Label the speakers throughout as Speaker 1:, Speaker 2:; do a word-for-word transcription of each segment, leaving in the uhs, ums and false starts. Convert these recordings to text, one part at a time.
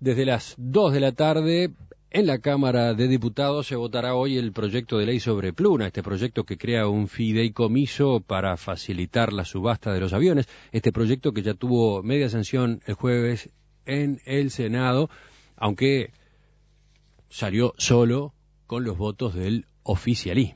Speaker 1: Desde las dos de la tarde, en la Cámara de Diputados se votará hoy el proyecto de ley sobre Pluna, este proyecto que crea un fideicomiso para facilitar la subasta de los aviones, este proyecto que ya tuvo media sanción el jueves en el Senado, aunque salió solo con los votos del oficialismo.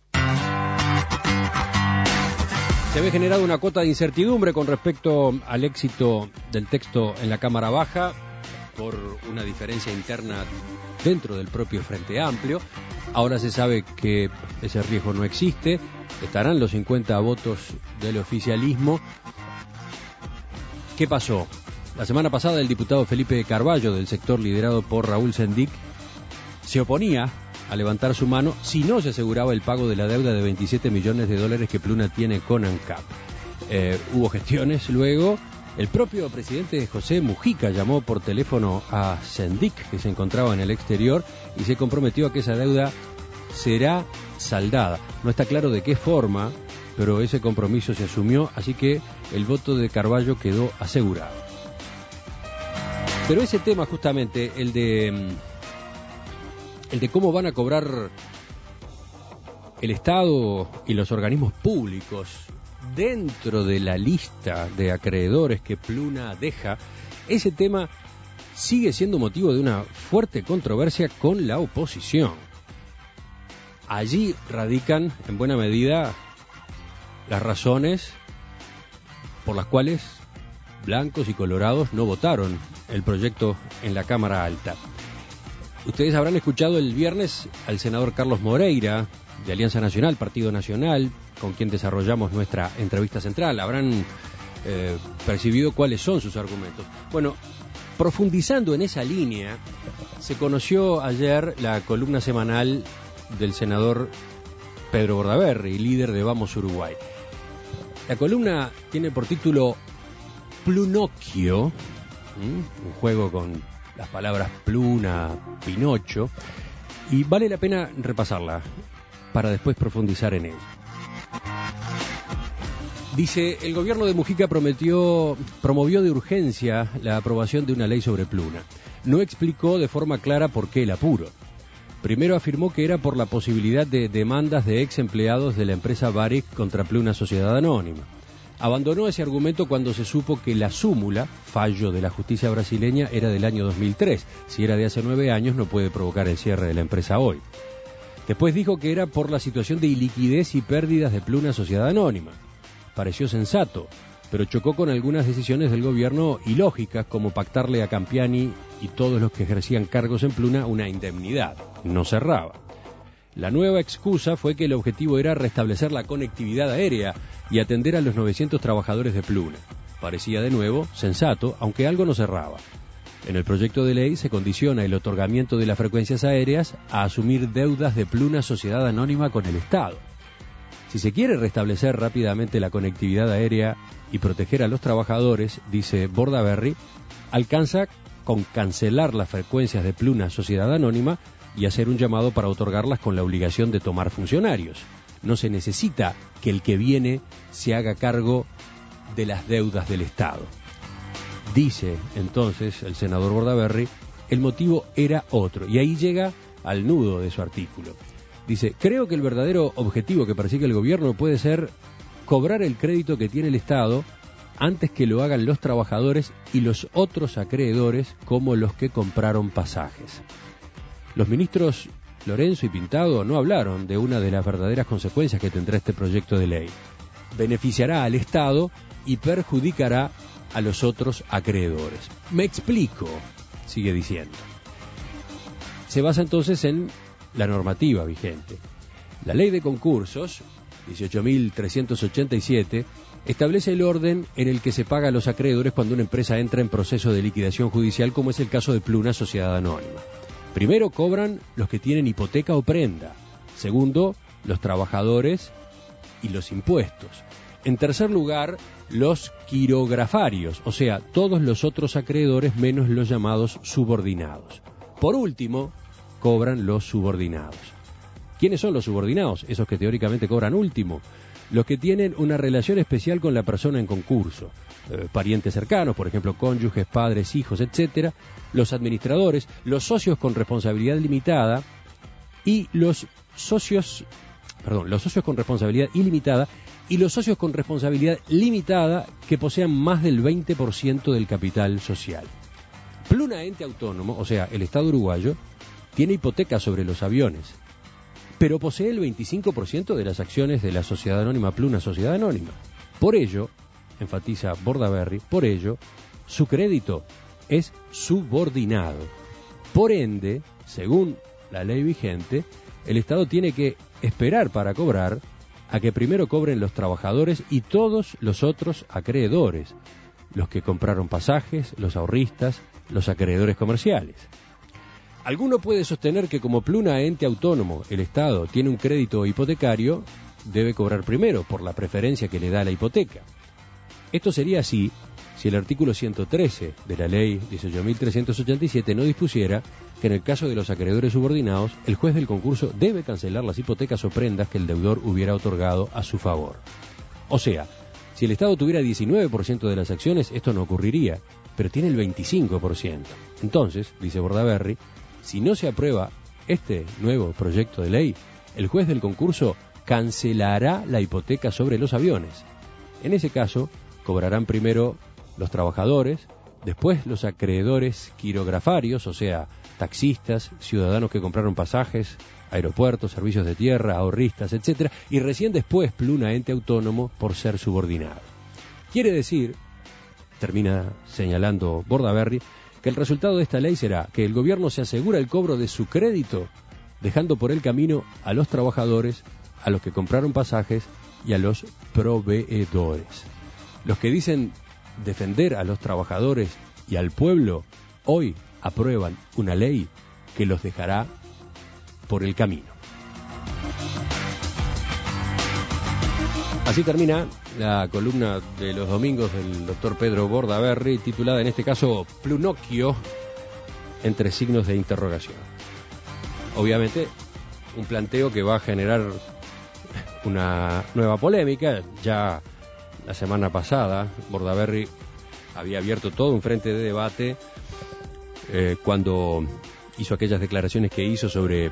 Speaker 1: Se ve generado una cuota de incertidumbre con respecto al éxito del texto en la Cámara Baja, por una diferencia interna dentro del propio Frente Amplio. Ahora se sabe que ese riesgo no existe, estarán los cincuenta votos del oficialismo. ¿Qué pasó? La semana pasada el diputado Felipe Carballo, del sector liderado por Raúl Sendic, se oponía a levantar su mano si no se aseguraba el pago de la deuda de veintisiete millones de dólares que Pluna tiene con ANCAP. Eh, hubo gestiones luego. El propio presidente José Mujica llamó por teléfono a Sendic, que se encontraba en el exterior, y se comprometió a que esa deuda será saldada. No está claro de qué forma, pero ese compromiso se asumió, así que el voto de Carballo quedó asegurado. Pero ese tema justamente, el de, el de cómo van a cobrar el Estado y los organismos públicos dentro de la lista de acreedores que Pluna deja, ese tema sigue siendo motivo de una fuerte controversia con la oposición. Allí radican, en buena medida, las razones por las cuales blancos y colorados no votaron el proyecto en la Cámara Alta. Ustedes habrán escuchado el viernes al senador Carlos Moreira, de Alianza Nacional, Partido Nacional, con quien desarrollamos nuestra entrevista central. Habrán eh, percibido cuáles son sus argumentos. Bueno, profundizando en esa línea, se conoció ayer la columna semanal del senador Pedro Bordaberry, líder de Vamos Uruguay. La columna tiene por título Plunocchio, ¿m? un juego con las palabras Pluna, Pinocho, y vale la pena repasarla para después profundizar en ella. Dice, el gobierno de Mujica prometió, promovió de urgencia la aprobación de una ley sobre Pluna. No explicó de forma clara por qué el apuro. Primero afirmó que era por la posibilidad de demandas de ex empleados de la empresa Varig contra Pluna Sociedad Anónima. Abandonó ese argumento cuando se supo que la súmula, fallo de la justicia brasileña, era del año dos mil tres. Si era de hace nueve años, no puede provocar el cierre de la empresa hoy. Después dijo que era por la situación de iliquidez y pérdidas de Pluna Sociedad Anónima. Pareció sensato, pero chocó con algunas decisiones del gobierno ilógicas, como pactarle a Campiani y todos los que ejercían cargos en Pluna una indemnidad. No cerraba. La nueva excusa fue que el objetivo era restablecer la conectividad aérea y atender a los novecientos trabajadores de Pluna. Parecía de nuevo sensato, aunque algo no cerraba. En el proyecto de ley se condiciona el otorgamiento de las frecuencias aéreas a asumir deudas de Pluna Sociedad Anónima con el Estado. Si se quiere restablecer rápidamente la conectividad aérea y proteger a los trabajadores, dice Bordaberry, alcanza con cancelar las frecuencias de Pluna Sociedad Anónima y hacer un llamado para otorgarlas con la obligación de tomar funcionarios. No se necesita que el que viene se haga cargo de las deudas del Estado. Dice entonces el senador Bordaberry, el motivo era otro, y ahí llega al nudo de su artículo. Dice, creo que el verdadero objetivo que persigue el gobierno puede ser cobrar el crédito que tiene el Estado antes que lo hagan los trabajadores y los otros acreedores como los que compraron pasajes. Los ministros Lorenzo y Pintado no hablaron de una de las verdaderas consecuencias que tendrá este proyecto de ley. Beneficiará al Estado y perjudicará a los otros acreedores. Me explico, sigue diciendo. Se basa entonces en la normativa vigente. La ley de concursos, dieciocho mil trescientos ochenta y siete, establece el orden en el que se paga a los acreedores cuando una empresa entra en proceso de liquidación judicial, como es el caso de Pluna Sociedad Anónima. Primero cobran los que tienen hipoteca o prenda. Segundo, los trabajadores y los impuestos. En tercer lugar, los quirografarios, o sea, todos los otros acreedores menos los llamados subordinados. Por último, cobran los subordinados. ¿Quiénes son los subordinados? Esos que teóricamente cobran último. los que tienen una relación especial con la persona en concurso, eh, parientes cercanos, por ejemplo, cónyuges, padres, hijos, etcétera, los administradores, los socios con responsabilidad limitada y los socios, perdón, los socios con responsabilidad ilimitada y los socios con responsabilidad limitada que posean más del veinte por ciento del capital social. Pluna, ente autónomo, o sea, el Estado uruguayo, tiene hipoteca sobre los aviones, pero posee el veinticinco por ciento de las acciones de la sociedad anónima Pluna Sociedad Anónima. Por ello, enfatiza Bordaberry, por ello, su crédito es subordinado. Por ende, según la ley vigente, el Estado tiene que esperar para cobrar a que primero cobren los trabajadores y todos los otros acreedores, los que compraron pasajes, los ahorristas, los acreedores comerciales. Alguno puede sostener que como Pluna ente autónomo, el Estado tiene un crédito hipotecario, debe cobrar primero por la preferencia que le da la hipoteca. Esto sería así si el artículo ciento trece de la ley dieciocho mil trescientos ochenta y siete no dispusiera que en el caso de los acreedores subordinados, el juez del concurso debe cancelar las hipotecas o prendas que el deudor hubiera otorgado a su favor. O sea, si el Estado tuviera diecinueve por ciento de las acciones, esto no ocurriría, pero tiene el veinticinco por ciento. Entonces, dice Bordaberry, si no se aprueba este nuevo proyecto de ley, el juez del concurso cancelará la hipoteca sobre los aviones. En ese caso, cobrarán primero los trabajadores, después los acreedores quirografarios, o sea, taxistas, ciudadanos que compraron pasajes, aeropuertos, servicios de tierra, ahorristas, etcétera, y recién después Pluna ente autónomo por ser subordinado. Quiere decir, termina señalando Bordaberry, que el resultado de esta ley será que el gobierno se asegura el cobro de su crédito, dejando por el camino a los trabajadores, a los que compraron pasajes y a los proveedores. Los que dicen defender a los trabajadores y al pueblo, hoy aprueban una ley que los dejará por el camino. Así termina la columna de los domingos del doctor Pedro Bordaberry, titulada en este caso Plunocchio, entre signos de interrogación. Obviamente, un planteo que va a generar una nueva polémica. Ya la semana pasada, Bordaberry había abierto todo un frente de debate eh, cuando hizo aquellas declaraciones que hizo sobre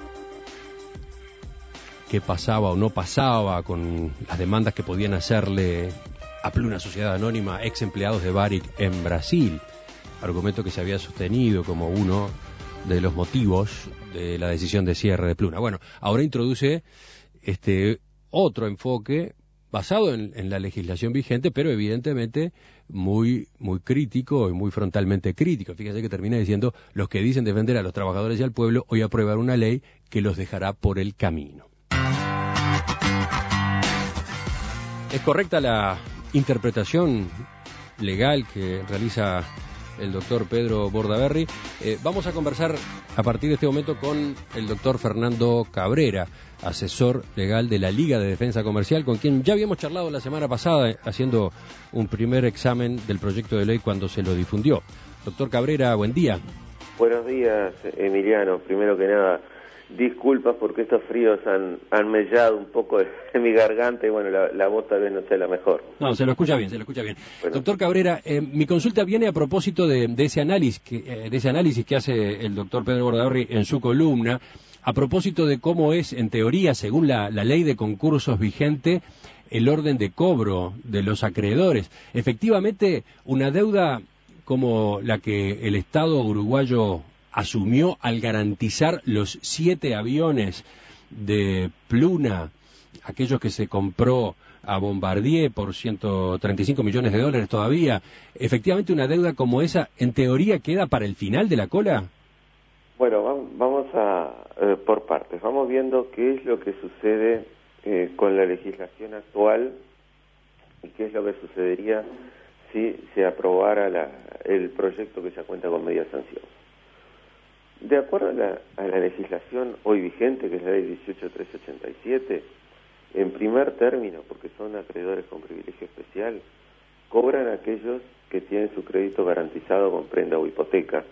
Speaker 1: qué pasaba o no pasaba con las demandas que podían hacerle a Pluna Sociedad Anónima ex empleados de Varig en Brasil, argumento que se había sostenido como uno de los motivos de la decisión de cierre de Pluna. Bueno, ahora introduce este otro enfoque basado en, en la legislación vigente, pero evidentemente muy, muy crítico y muy frontalmente crítico. Fíjese que termina diciendo, los que dicen defender a los trabajadores y al pueblo, hoy aprueban una ley que los dejará por el camino. ¿Es correcta la interpretación legal que realiza el doctor Pedro Bordaberry? Eh, vamos a conversar a partir de este momento con el doctor Fernando Cabrera, asesor legal de la Liga de Defensa Comercial, con quien ya habíamos charlado la semana pasada haciendo un primer examen del proyecto de ley cuando se lo difundió. Doctor Cabrera, buen día.
Speaker 2: Buenos días, Emiliano. Primero que nada, disculpas porque estos fríos han, han mellado un poco de, de mi garganta y bueno, la, la voz tal vez no sea la mejor.
Speaker 1: No, se lo escucha bien, se lo escucha bien.
Speaker 2: Bueno.
Speaker 1: Doctor Cabrera, eh, mi consulta viene a propósito de, de ese análisis que, eh, de ese análisis que hace el doctor Pedro Bordaberry en su columna, a propósito de cómo es, en teoría, según la, la ley de concursos vigente, el orden de cobro de los acreedores. Efectivamente, una deuda como la que el Estado uruguayo asumió al garantizar los siete aviones de Pluna, aquellos que se compró a Bombardier por ciento treinta y cinco millones de dólares todavía, efectivamente una deuda como esa, en teoría, queda para el final de la cola.
Speaker 2: Bueno, vamos a eh, por partes. Vamos viendo qué es lo que sucede eh, con la legislación actual y qué es lo que sucedería si se aprobara la, el proyecto que ya cuenta con media sanción. De acuerdo a la, a la legislación hoy vigente, que es la ley dieciocho mil trescientos ochenta y siete, en primer término, porque son acreedores con privilegio especial, cobran aquellos que tienen su crédito garantizado con prenda o hipoteca.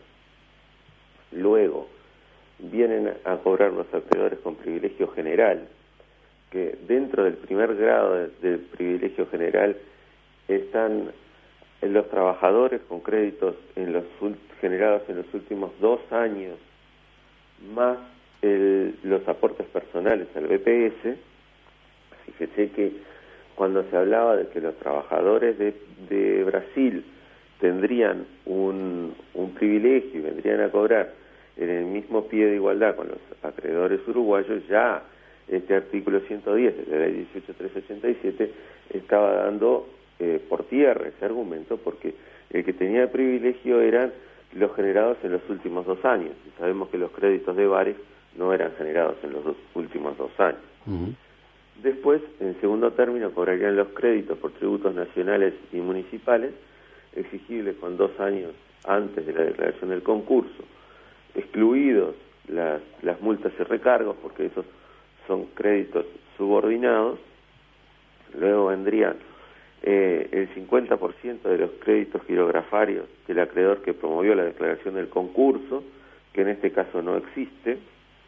Speaker 2: Luego, vienen a cobrar los acreedores con privilegio general, que dentro del primer grado de, del privilegio general están los trabajadores con créditos en los generados en los últimos dos años, más el, los aportes personales al B P S. Fíjese que cuando se hablaba de que los trabajadores de, de Brasil tendrían un, un privilegio y vendrían a cobrar en el mismo pie de igualdad con los acreedores uruguayos, ya este artículo ciento diez de la ley dieciocho mil trescientos ochenta y siete estaba dando eh, por tierra ese argumento, porque el que tenía el privilegio eran los generados en los últimos dos años, y sabemos que los créditos de bares no eran generados en los dos, últimos dos años. Uh-huh. Después, en segundo término, cobrarían los créditos por tributos nacionales y municipales, exigibles con dos años antes de la declaración del concurso, excluidos las, las multas y recargos, porque esos son créditos subordinados. Luego vendría eh, el cincuenta por ciento de los créditos girografarios del acreedor que promovió la declaración del concurso, que en este caso no existe.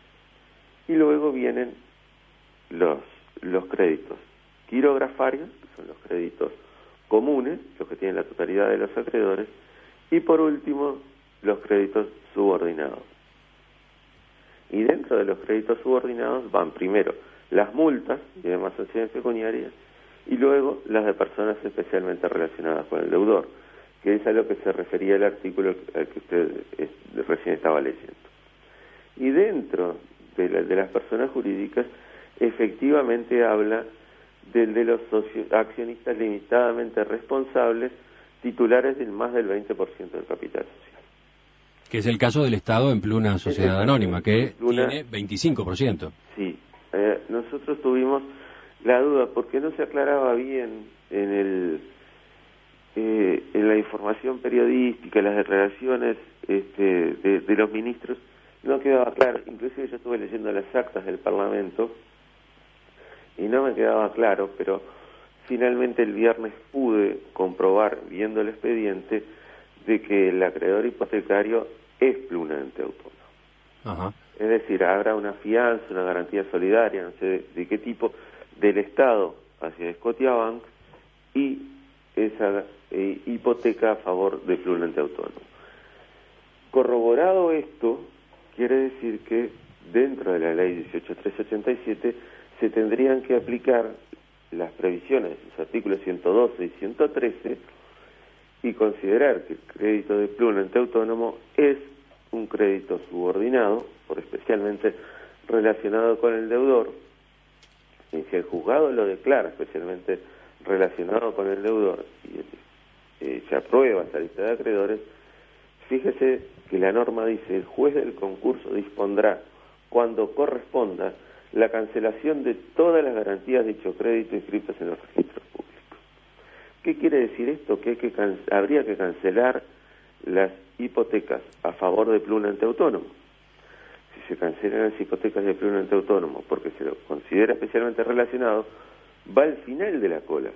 Speaker 2: Y luego vienen los, los créditos girografarios, que son los créditos comunes, los que tienen la totalidad de los acreedores, y por último, los créditos subordinados. Y dentro de los créditos subordinados van primero las multas y demás sanciones pecuniarias, y luego las de personas especialmente relacionadas con el deudor, que es a lo que se refería el artículo al que usted es, recién estaba leyendo. Y dentro de, la, de las personas jurídicas, efectivamente habla del de los socio, accionistas limitadamente responsables, titulares del más del veinte por ciento del capital social.
Speaker 1: Que es el caso del Estado en Pluna Sociedad Anónima, que Pluna, tiene veinticinco por ciento.
Speaker 2: Sí, eh, nosotros tuvimos la duda porque no se aclaraba bien en el eh, en la información periodística, las declaraciones este, de, de los ministros, no quedaba claro. Inclusive yo estuve leyendo las actas del Parlamento y no me quedaba claro, pero finalmente el viernes pude comprobar, viendo el expediente, de que el acreedor hipotecario es Pluna Ente Autónomo. Ajá. Es decir, habrá una fianza, una garantía solidaria, no sé de, de qué tipo, del Estado hacia Scotiabank, y esa eh, hipoteca a favor de Pluna Ente Autónomo. Corroborado esto, quiere decir que dentro de la ley dieciocho mil trescientos ochenta y siete se tendrían que aplicar las previsiones de sus artículos ciento doce y ciento trece y considerar que el crédito de Pluna Ente Autónomo es un crédito subordinado, por especialmente relacionado con el deudor, y si el juzgado lo declara especialmente relacionado con el deudor y eh, se aprueba esa lista de acreedores, fíjese que la norma dice: el juez del concurso dispondrá, cuando corresponda, la cancelación de todas las garantías de dicho crédito inscritas en los registros públicos. ¿Qué quiere decir esto? Que, hay que can- habría que cancelar las hipotecas a favor de Pluna Ente Autónomo. Si se cancelan las hipotecas de Pluna Ente Autónomo porque se lo considera especialmente relacionado, va al final de la cola.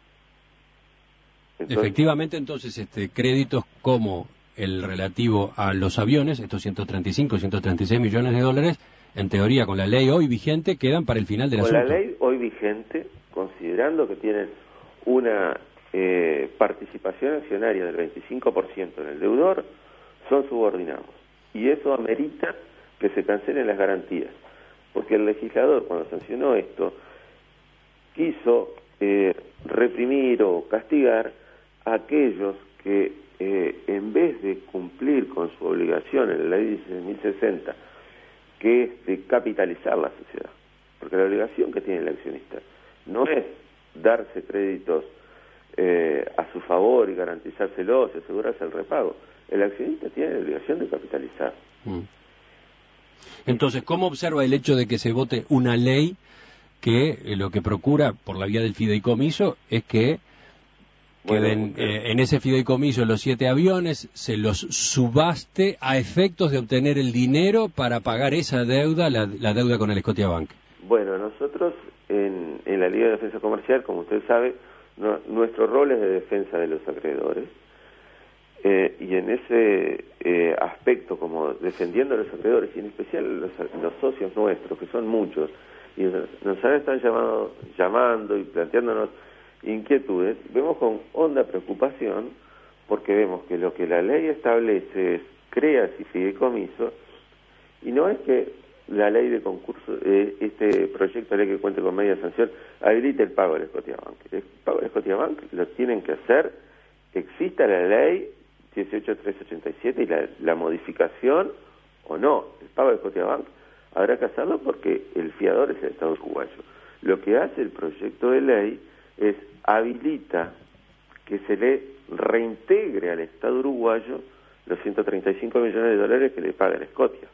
Speaker 1: Entonces, efectivamente, entonces, este créditos como el relativo a los aviones, estos ciento treinta y cinco, ciento treinta y seis millones de dólares, en teoría, con la ley hoy vigente, quedan para el final del asunto.
Speaker 2: Con la ley hoy vigente, considerando que tienen una eh, participación accionaria del veinticinco por ciento en el deudor, son subordinados. Y eso amerita que se cancelen las garantías. Porque el legislador, cuando sancionó esto, quiso eh, reprimir o castigar a aquellos que, eh, en vez de cumplir con su obligación en la ley dieciséis mil sesenta, que es de capitalizar la sociedad, porque la obligación que tiene el accionista no es darse créditos eh, a su favor y garantizárselos y asegurarse el repago. El accionista tiene la obligación de capitalizar. Mm.
Speaker 1: Entonces, ¿cómo observa el hecho de que se vote una ley que eh, lo que procura, por la vía del fideicomiso, es que queden bueno, eh, en ese fideicomiso los siete aviones, se los subaste a efectos de obtener el dinero para pagar esa deuda, la, la deuda con el Scotiabank?
Speaker 2: Bueno, nosotros en, en la Liga de Defensa Comercial, como usted sabe, no, nuestro rol es de defensa de los acreedores, eh, y en ese eh, aspecto, como defendiendo a los acreedores, y en especial los, los socios nuestros, que son muchos, y nos han estado llamando, llamando y planteándonos inquietudes, vemos con honda preocupación porque vemos que lo que la ley establece es crea y fideicomiso, y no es que la ley de concurso, eh, este proyecto de ley que cuente con media sanción, habilite el pago del Scotiabank. El pago del Scotiabank lo tienen que hacer, exista la ley dieciocho mil trescientos ochenta y siete y la, la modificación o no. El pago del Scotiabank habrá que hacerlo porque el fiador es el Estado uruguayo. Lo que hace el proyecto de ley es habilita que se le reintegre al Estado uruguayo los ciento treinta y cinco millones de dólares que le paga el Scotia.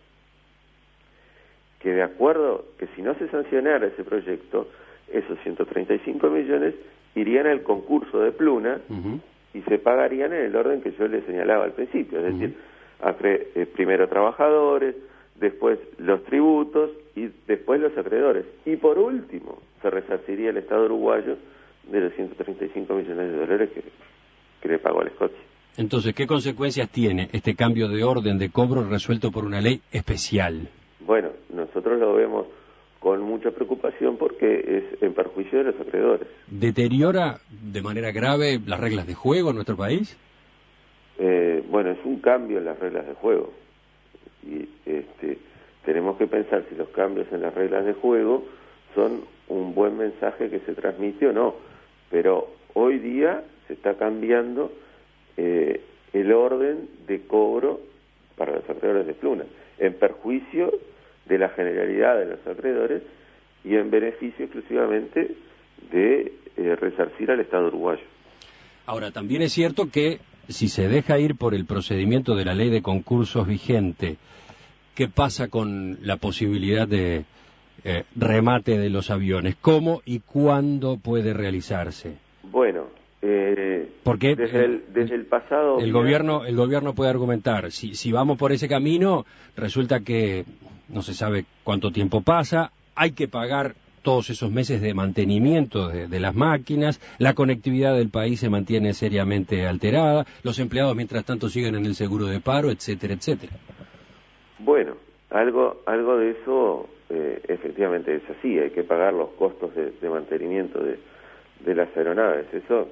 Speaker 2: Que de acuerdo, que si no se sancionara ese proyecto, esos ciento treinta y cinco millones irían al concurso de Pluna uh-huh. y se pagarían en el orden que yo les señalaba al principio, es uh-huh. decir, acre- eh, primero trabajadores, después los tributos y después los acreedores. Y por último, se resarciría el Estado uruguayo de los ciento treinta y cinco millones de dólares que, que le pagó al Scotia.
Speaker 1: Entonces, ¿qué consecuencias tiene este cambio de orden de cobro resuelto por una ley especial?
Speaker 2: Bueno, nosotros lo vemos con mucha preocupación porque es en perjuicio de los acreedores.
Speaker 1: ¿Deteriora de manera grave las reglas de juego en nuestro país?
Speaker 2: Eh, bueno, es un cambio en las reglas de juego. Y este, tenemos que pensar si los cambios en las reglas de juego son un buen mensaje que se transmite o no. Pero hoy día se está cambiando eh, el orden de cobro para los acreedores de Pluna, en perjuicio de la generalidad de los acreedores y en beneficio exclusivamente de eh, resarcir al Estado uruguayo.
Speaker 1: Ahora, también es cierto que si se deja ir por el procedimiento de la ley de concursos vigente, ¿qué pasa con la posibilidad de eh, remate de los aviones? ¿Cómo y cuándo puede realizarse?
Speaker 2: Bueno, eh,
Speaker 1: porque
Speaker 2: desde el, desde el pasado...
Speaker 1: El gobierno, el gobierno puede argumentar, si, si vamos por ese camino, resulta que no se sabe cuánto tiempo pasa, hay que pagar todos esos meses de mantenimiento de, de las máquinas, la conectividad del país se mantiene seriamente alterada, los empleados mientras tanto siguen en el seguro de paro, etcétera, etcétera.
Speaker 2: Bueno, algo, algo de eso eh, efectivamente es así, hay que pagar los costos de, de mantenimiento de, de las aeronaves, eso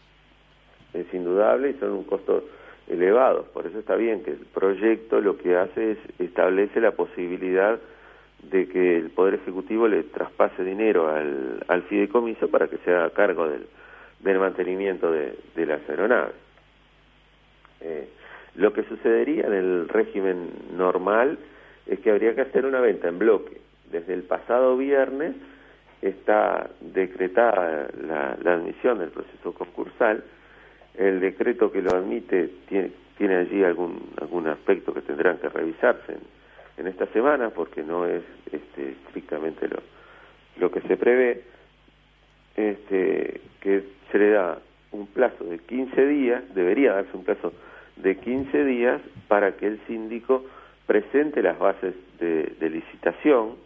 Speaker 2: es indudable y son un costo elevados, por eso está bien que el proyecto lo que hace es establece la posibilidad de que el Poder Ejecutivo le traspase dinero al, al fideicomiso para que se haga cargo del, del mantenimiento de, de las aeronaves. Eh, lo que sucedería en el régimen normal es que habría que hacer una venta en bloque. Desde el pasado viernes está decretada la, la admisión del proceso concursal. El decreto que lo admite tiene, tiene allí algún algún aspecto que tendrán que revisarse en, en esta semana porque no es este, estrictamente lo, lo que se prevé, este, que se le da un plazo de quince días, debería darse un plazo de quince días para que el síndico presente las bases de, de licitación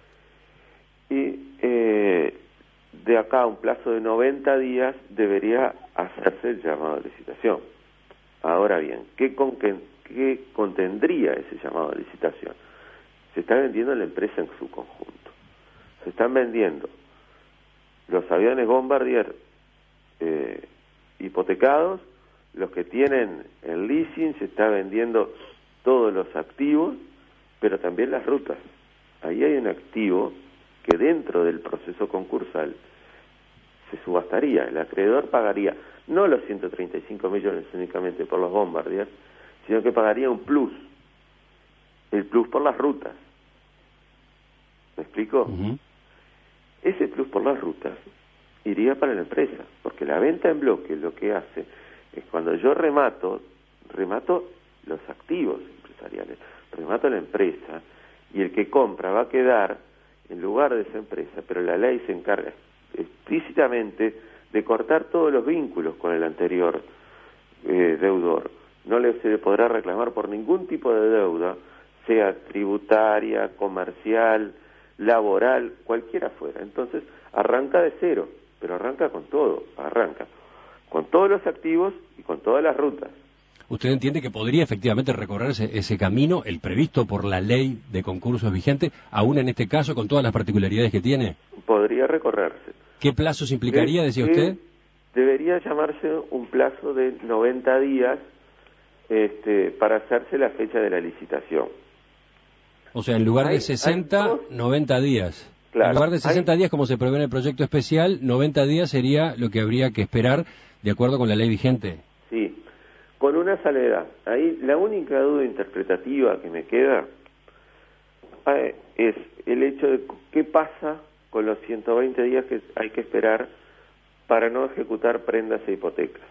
Speaker 2: y eh, de acá a un plazo de noventa días debería hacerse el llamado de licitación. Ahora bien, ¿qué, con, qué, qué contendría ese llamado de licitación? Se está vendiendo la empresa en su conjunto. Se están vendiendo los aviones Bombardier eh, hipotecados, los que tienen el leasing, se está vendiendo todos los activos, pero también las rutas. Ahí hay un activo que dentro del proceso concursal se subastaría, el acreedor pagaría no los ciento treinta y cinco millones únicamente por los Bombardier, sino que pagaría un plus, el plus por las rutas. ¿Me explico? Uh-huh. Ese plus por las rutas iría para la empresa, porque la venta en bloque lo que hace es cuando yo remato, remato los activos empresariales, remato la empresa y el que compra va a quedar en lugar de esa empresa, pero la ley se encarga explícitamente de cortar todos los vínculos con el anterior eh, deudor. No le, se le podrá reclamar por ningún tipo de deuda, sea tributaria, comercial, laboral, cualquiera fuera. Entonces arranca de cero, pero arranca con todo, arranca con todos los activos y con todas las rutas.
Speaker 1: ¿usted entiende que podría efectivamente recorrer ese, ese camino, el previsto por la ley de concursos vigente, aún en este caso con todas las particularidades que tiene?
Speaker 2: Podría recorrerse.
Speaker 1: ¿Qué plazos implicaría, decía usted?
Speaker 2: Debería llamarse un plazo de noventa días este, para hacerse la fecha de la licitación.
Speaker 1: O sea, en lugar de sesenta, noventa días. Claro, en lugar de sesenta hay... días, como se prevé en el proyecto especial, noventa días sería lo que habría que esperar de acuerdo con la ley vigente.
Speaker 2: Sí, con una salvedad. Ahí la única duda interpretativa que me queda eh, es el hecho de qué pasa con los ciento veinte días que hay que esperar para no ejecutar prendas e hipotecas.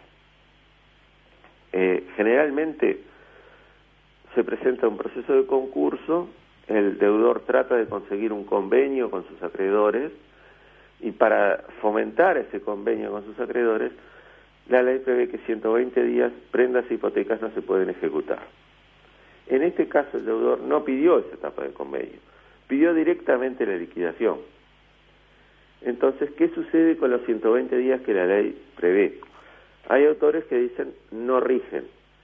Speaker 2: Eh, generalmente se presenta un proceso de concurso, el deudor trata de conseguir un convenio con sus acreedores y para fomentar ese convenio con sus acreedores, la ley prevé que ciento veinte días prendas e hipotecas no se pueden ejecutar. En este caso el deudor no pidió esa etapa de convenio, pidió directamente la liquidación. Entonces, ¿qué sucede con los ciento veinte días que la ley prevé? Hay autores que dicen no rigen.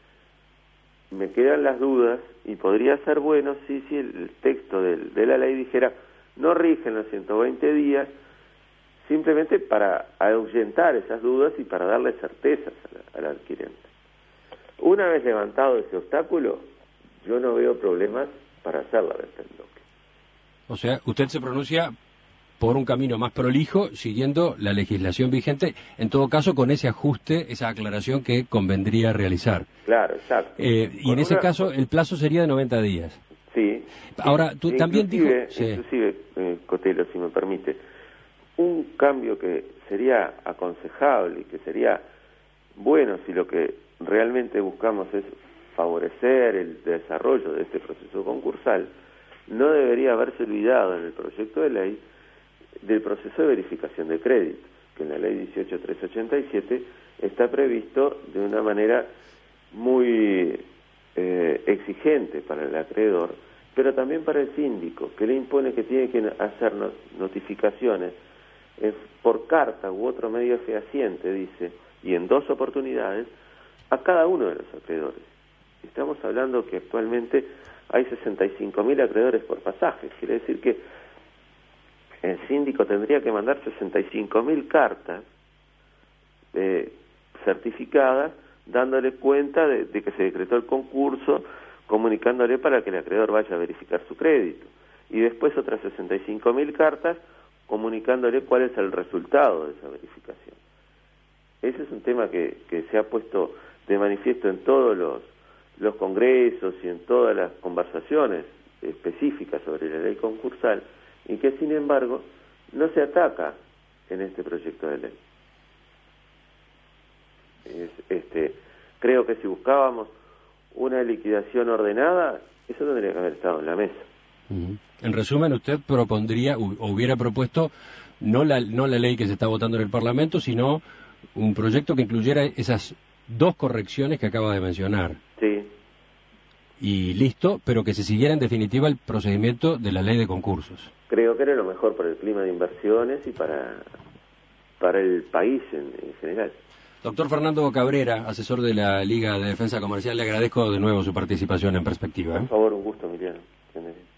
Speaker 2: Me quedan las dudas y podría ser bueno si, si el texto de, de la ley dijera no rigen los ciento veinte días, simplemente para ahuyentar esas dudas y para darle certezas al, al adquirente. Una vez levantado ese obstáculo, yo no veo problemas para hacer la venta en bloque.
Speaker 1: O sea, usted se pronuncia por un camino más prolijo, siguiendo la legislación vigente, en todo caso con ese ajuste, esa aclaración que convendría realizar.
Speaker 2: Claro, exacto.
Speaker 1: Eh, y en ese una... caso el plazo sería de noventa días.
Speaker 2: Sí.
Speaker 1: Ahora, tú
Speaker 2: inclusive,
Speaker 1: también dijo...
Speaker 2: Sí. Inclusive, eh, Cotelo, si me permite, un cambio que sería aconsejable y que sería bueno si lo que realmente buscamos es favorecer el desarrollo de este proceso concursal, no debería haberse olvidado en el proyecto de ley del proceso de verificación de crédito, que en la ley dieciocho mil trescientos ochenta y siete está previsto de una manera muy eh, exigente para el acreedor, pero también para el síndico, que le impone que tiene que hacer notificaciones eh, por carta u otro medio fehaciente, dice, y en dos oportunidades, a cada uno de los acreedores. Estamos hablando que actualmente hay sesenta y cinco mil acreedores por pasaje, quiere decir que el síndico tendría que mandar sesenta y cinco mil cartas eh, certificadas, dándole cuenta de, de que se decretó el concurso, comunicándole para que el acreedor vaya a verificar su crédito. Y después otras sesenta y cinco mil cartas comunicándole cuál es el resultado de esa verificación. Ese es un tema que, que se ha puesto de manifiesto en todos los, los congresos y en todas las conversaciones específicas sobre la ley concursal, y que sin embargo no se ataca en este proyecto de ley. Es, este, creo que si buscábamos una liquidación ordenada, eso tendría que haber estado en la mesa.
Speaker 1: Uh-huh. En resumen, usted propondría o hubiera propuesto no la, no la ley que se está votando en el Parlamento, sino un proyecto que incluyera esas dos correcciones que acaba de mencionar.
Speaker 2: Sí.
Speaker 1: Y listo, pero que se siguiera en definitiva el procedimiento de la ley de concursos.
Speaker 2: Creo que era lo mejor para el clima de inversiones y para, para el país en, en general.
Speaker 1: Doctor Fernando Cabrera, asesor de la Liga de Defensa Comercial, le agradezco de nuevo su participación en Perspectiva. ¿eh?
Speaker 2: Por favor, un gusto, Emiliano.